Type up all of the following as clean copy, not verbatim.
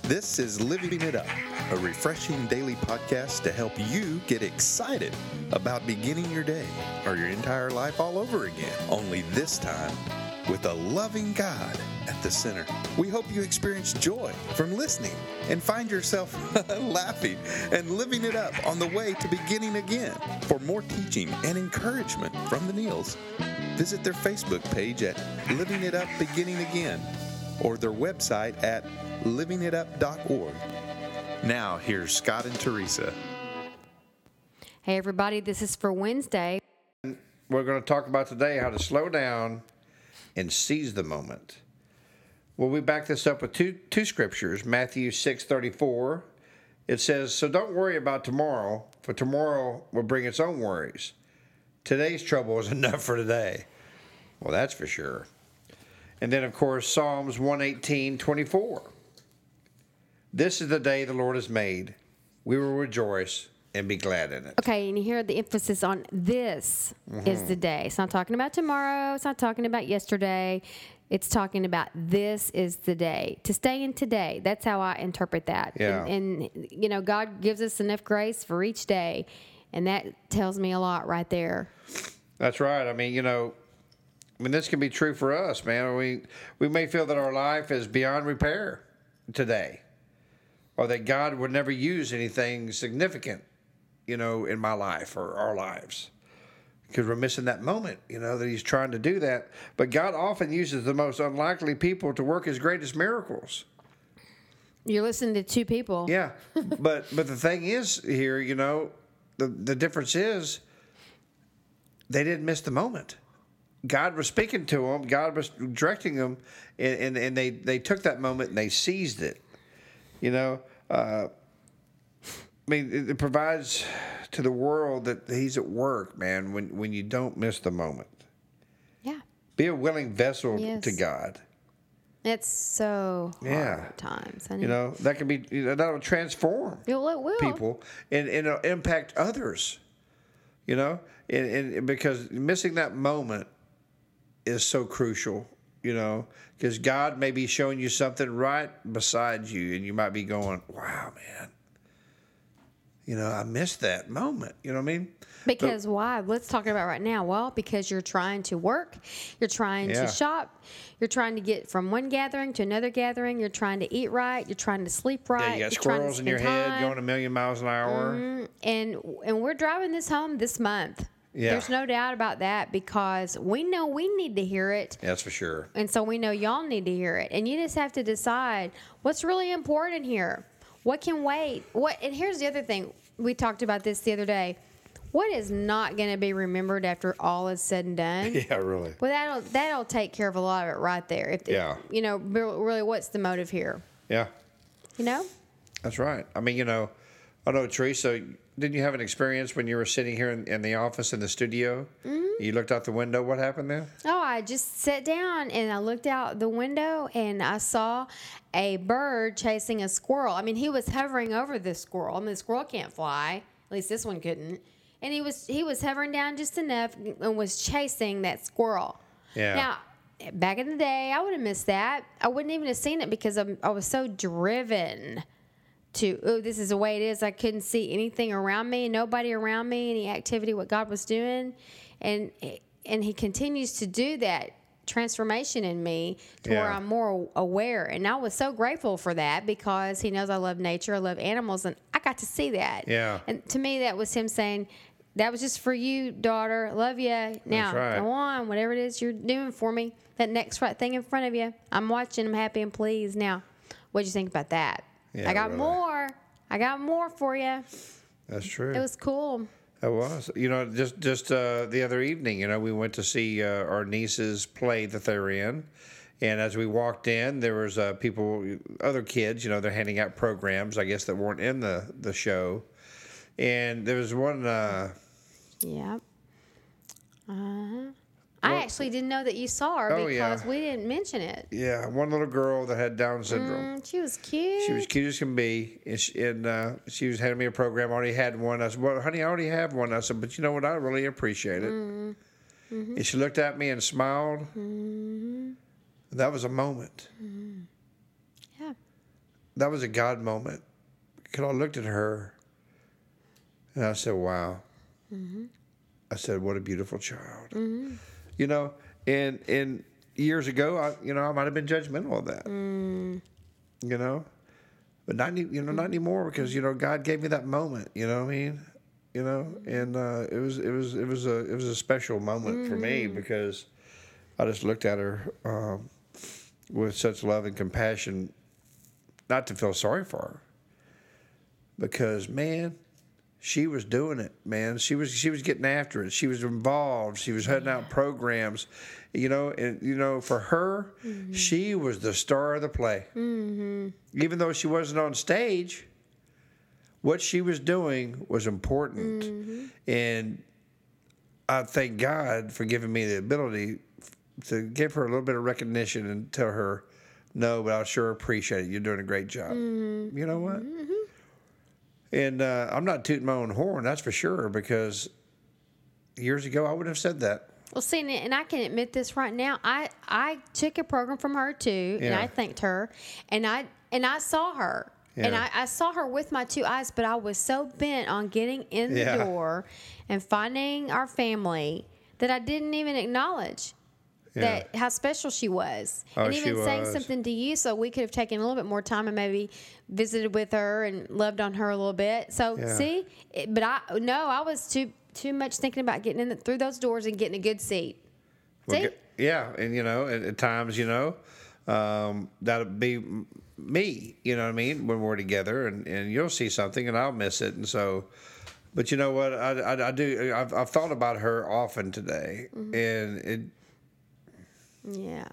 This is Living It Up, a refreshing daily podcast to help you get excited about beginning your day or your entire life all over again, only this time with a loving God at the center. We hope you experience joy from listening and find yourself laughing and living it up on the way to beginning again. For more teaching and encouragement from the Neals, visit their Facebook page at Living It Up Beginning Again or their website at livingitup.org. Now, here's Scott and Teresa. Hey, everybody, this is for Wednesday. We're going to talk about today how to slow down and seize the moment. Well, we back this up with two scriptures. Matthew 6:34. It says, "So don't worry about tomorrow, for tomorrow will bring its own worries. Today's trouble is enough for today." Well, that's for sure. And then, of course, Psalms 118:24. "This is the day the Lord has made. We will rejoice and be glad in it." Okay, and you hear the emphasis on this is the day. It's not talking about tomorrow. It's not talking about yesterday. It's talking about this is the day. To stay in today. That's how I interpret that. Yeah. And you know, God gives us enough grace for each day. And that tells me a lot right there. That's right. I mean, this can be true for us, man. We may feel that our life is beyond repair today, or that God would never use anything significant, in my life or our lives, because we're missing that moment, that He's trying to do that. But God often uses the most unlikely people to work His greatest miracles. You're listening to two people. Yeah, but the thing is here, the difference is they didn't miss the moment. God was speaking to them. God was directing them, and they took that moment and they seized it. It provides to the world that He's at work, man, when you don't miss the moment. Yeah. Be a willing vessel Yes. to God. It's so hard at times. That can be, that'll transform It will. people and it'll impact others, and because missing that moment is so crucial, because God may be showing you something right beside you, and you might be going, "Wow, man, I missed that moment." You know what I mean? Because why? Let's talk about right now. Well, because you're trying to work, you're trying to shop, you're trying to get from one gathering to another gathering, you're trying to eat right, you're trying to sleep right. Yeah, you got you're trying to squirrels in your spend head time. going a million miles an hour. Mm-hmm. And we're driving this home this month. Yeah. There's no doubt about that, because we know we need to hear it. That's for sure. And so we know y'all need to hear it. And you just have to decide what's really important here. What can wait? And here's the other thing. We talked about this the other day. What is not going to be remembered after all is said and done? Yeah, really. Well, that'll take care of a lot of it right there. Really, what's the motive here? Yeah. That's right. I mean, I know, Teresa, didn't you have an experience when you were sitting here in the office in the studio? Mm-hmm. You looked out the window. What happened there? Oh, I just sat down and I looked out the window and I saw a bird chasing a squirrel. I mean, he was hovering over the squirrel. I mean, the squirrel can't fly. At least this one couldn't. And he was hovering down just enough and was chasing that squirrel. Yeah. Now, back in the day, I would have missed that. I wouldn't even have seen it because I was so driven to, this is the way it is. I couldn't see anything around me, nobody around me, any activity, what God was doing. And He continues to do that transformation in me to where I'm more aware. And I was so grateful for that, because He knows I love nature, I love animals, and I got to see that. Yeah. And to me, that was Him saying, "That was just for you, daughter. Love you. Now, go on, whatever it is you're doing for me, that next right thing in front of you. I'm watching, I'm happy and pleased. Now, what'd you think about that?" Yeah, I got more. I got more for you. That's true. It was cool. It was. Just the other evening, we went to see our niece's play that they're in. And as we walked in, there was other kids, they're handing out programs, I guess, that weren't in the show. And there was one. Yeah. I actually didn't know that you saw her because we didn't mention it. Yeah, one little girl that had Down syndrome. She was cute. She was cute as can be. And she was handing me a program. I already had one. I said, "Well, honey, I already have one." I said, "But you know what? I really appreciate it." Mm-hmm. And she looked at me and smiled. Mm-hmm. That was a moment. Mm-hmm. Yeah. that was a God moment. Because I looked at her and I said, wow. I said, what a beautiful child. You know, and years ago, I might have been judgmental of that. You know, but not anymore, because God gave me that moment. You know what I mean? And it was a special moment for me, because I just looked at her with such love and compassion, not to feel sorry for her, because man, she was doing it, man. She was getting after it. She was involved. She was heading out programs, and for her, she was the star of the play. Even though she wasn't on stage, what she was doing was important. And I thank God for giving me the ability to give her a little bit of recognition and tell her, no, but I sure appreciate it. You're doing a great job. You know what? And I'm not tooting my own horn, that's for sure, because years ago I wouldn't have said that. Well, see, and I can admit this right now. I took a program from her too, and I thanked her, and I saw her, and I saw her with my two eyes, but I was so bent on getting in the door and finding our family that I didn't even acknowledge that how special she was, and even saying something to you, so we could have taken a little bit more time and maybe visited with her and loved on her a little bit. So see, but I was too much thinking about getting in through those doors and getting a good seat. See? And at times, that'll be me. You know what I mean? When we're together, and you'll see something, and I'll miss it, and so. But you know what? I do. I've thought about her often today, and it. Yeah.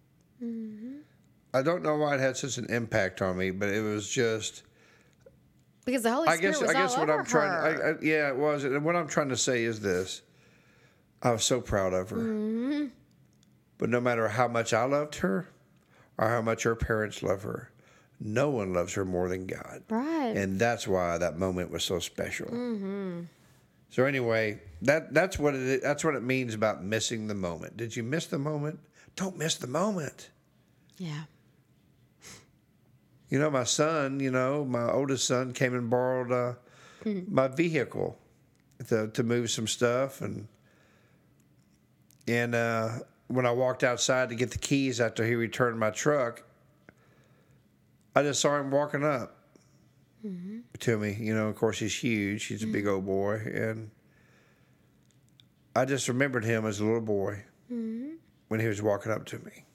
I don't know why it had such an impact on me, but it was just because the Holy Spirit was all what over I'm trying. her. It was. And what I'm trying to say is this: I was so proud of her. But no matter how much I loved her, or how much her parents love her, no one loves her more than God. Right. And that's why that moment was so special. So anyway, that's what it means about missing the moment. Did you miss the moment? Don't miss the moment. Yeah. My son, my oldest son came and borrowed my vehicle to move some stuff. And when I walked outside to get the keys after he returned my truck, I just saw him walking up to me. Of course, he's huge. He's a big old boy. And I just remembered him as a little boy when he was walking up to me.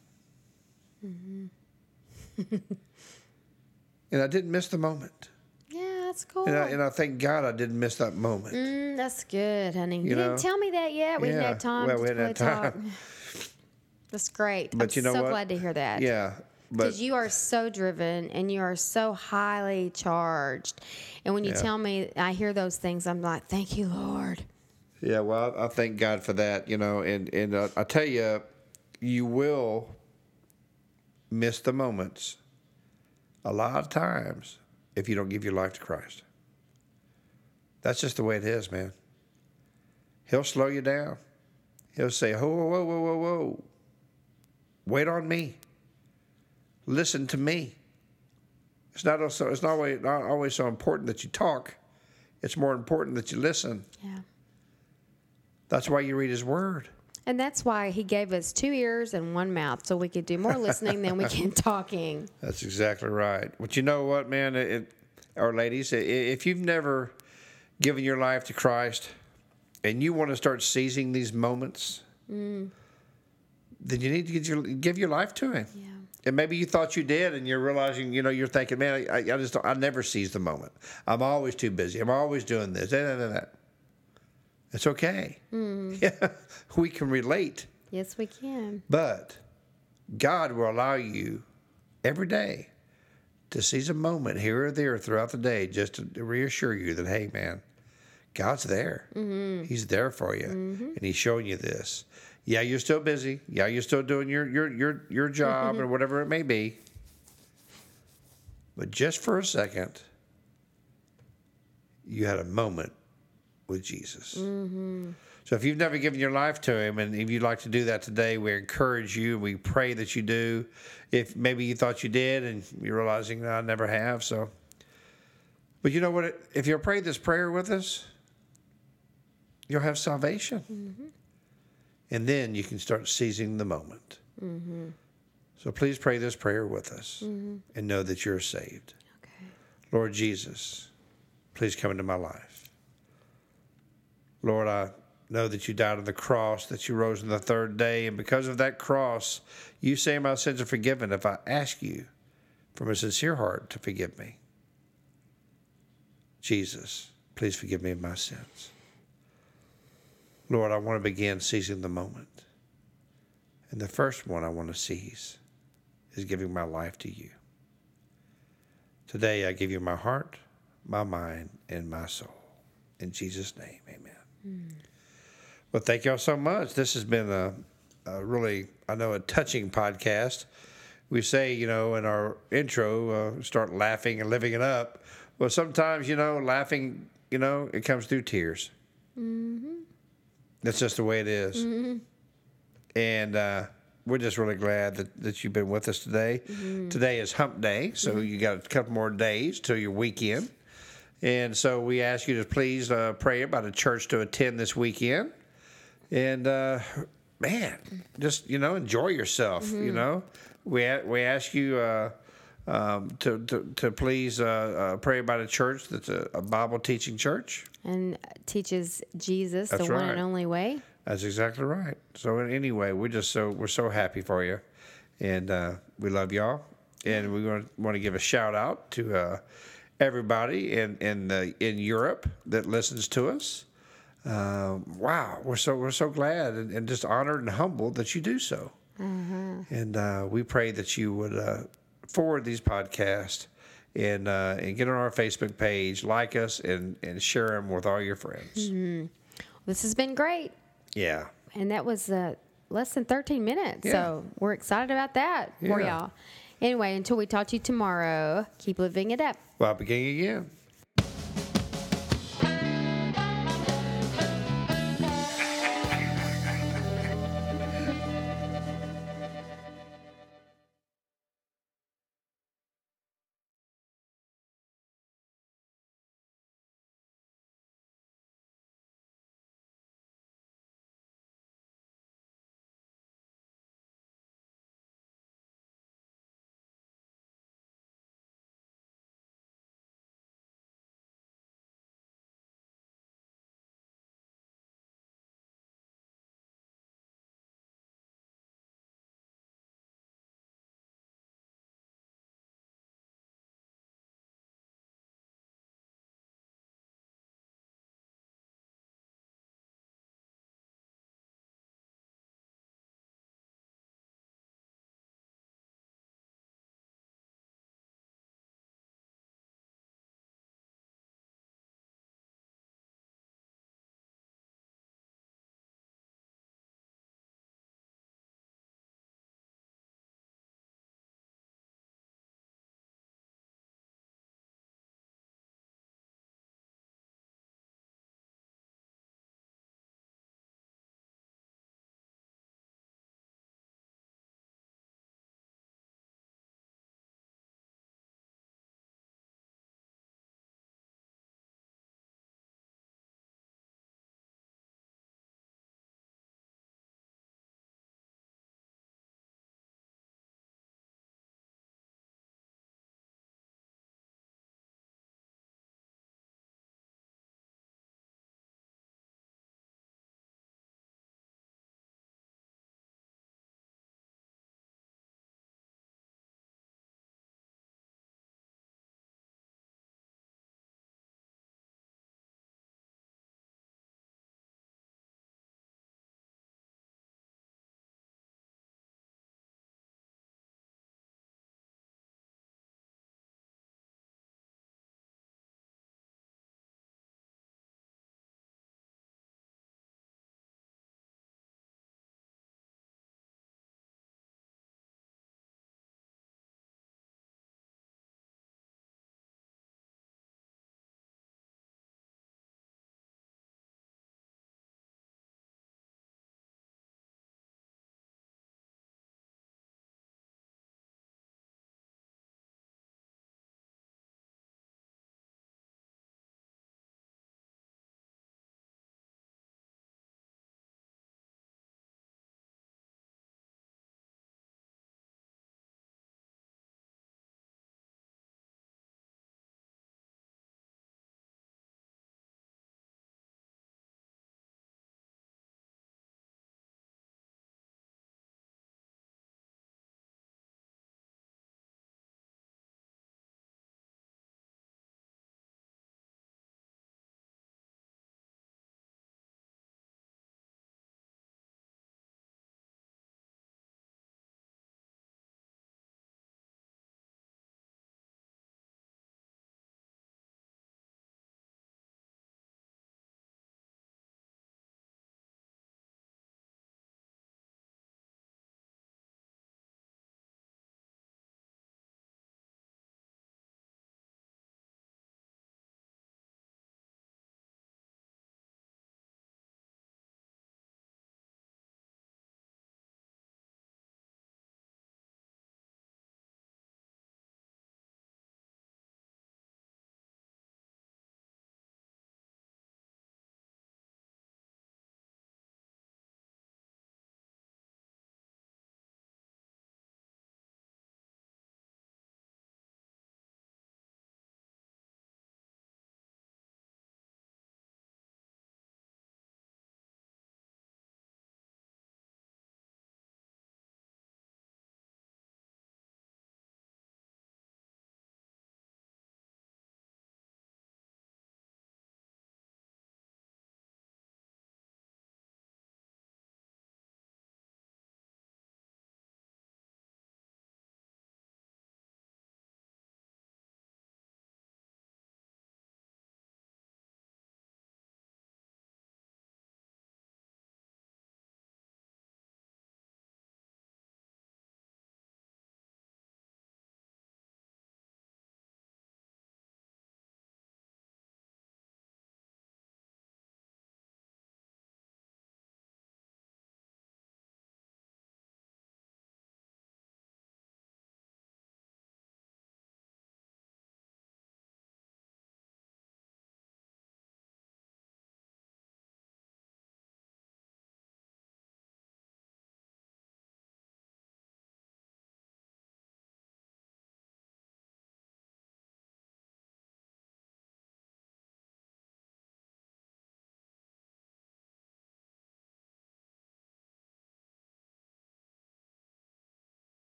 And I didn't miss the moment. Yeah, that's cool. And I thank God I didn't miss that moment. That's good, honey. You didn't tell me that yet. We hadn't had time we to hadn't had talk. time. That's great. But I'm so glad to hear that. Yeah. Because you are so driven and you are so highly charged. And when you tell me, I hear those things, I'm like, thank you, Lord. Yeah, well, I thank God for that, and I tell you, you will miss the moments a lot of times if you don't give your life to Christ. That's just the way it is, man. He'll slow you down. He'll say, whoa, whoa, whoa, whoa, whoa. Wait on me. Listen to me. It's not always so important that you talk. It's more important that you listen. Yeah. That's why you read his word. And that's why he gave us 2 ears and 1 mouth, so we could do more listening than we can talking. That's exactly right. But you know what, man, or ladies, if you've never given your life to Christ and you want to start seizing these moments, then you need to give your life to him. Yeah. And maybe you thought you did, and you're realizing, you're thinking, man, I never seize the moment. I'm always too busy. I'm always doing this. It's okay. Yeah, we can relate. Yes, we can. But God will allow you every day to seize a moment here or there throughout the day just to reassure you that, hey, man, God's there. He's there for you, and he's showing you this. Yeah, you're still busy. Yeah, you're still doing your job or whatever it may be. But just for a second, you had a moment with Jesus. So if you've never given your life to him, and if you'd like to do that today, we encourage you. We pray that you do. If maybe you thought you did and you're realizing, no, I never have. So, but you know what? If you'll pray this prayer with us, you'll have salvation. And then you can start seizing the moment. So please pray this prayer with us and know that you're saved. Okay. Lord Jesus, please come into my life. Lord, I know that you died on the cross, that you rose on the third day, and because of that cross, you say my sins are forgiven if I ask you from a sincere heart to forgive me. Jesus, please forgive me of my sins. Lord, I want to begin seizing the moment. And the first one I want to seize is giving my life to you. Today I give you my heart, my mind, and my soul. In Jesus' name, amen. Well, thank y'all so much. This has been a really, I know, a touching podcast. We say, in our intro, start laughing and living it up. Well, sometimes, laughing, it comes through tears. That's just the way it is. And we're just really glad that you've been with us today. Today is hump day, so you got a couple more days till your weekend. And so we ask you to please pray about a church to attend this weekend. And, man, just, enjoy yourself, We ask you to please pray about a church that's a Bible teaching church. And teaches Jesus That's the one right. and only way. That's exactly right. So anyway, we're so happy for you. And we love y'all. And we want to give a shout out to everybody in Europe that listens to us. Wow, we're so glad and just honored and humbled that you do so. And we pray that you would forward these podcasts and get on our Facebook page, like us, and share them with all your friends. This has been great. Yeah. And that was less than 13 minutes. Yeah. So we're excited about that for Yeah. y'all. Anyway, until we talk to you tomorrow, keep living it up. Well, beginning again.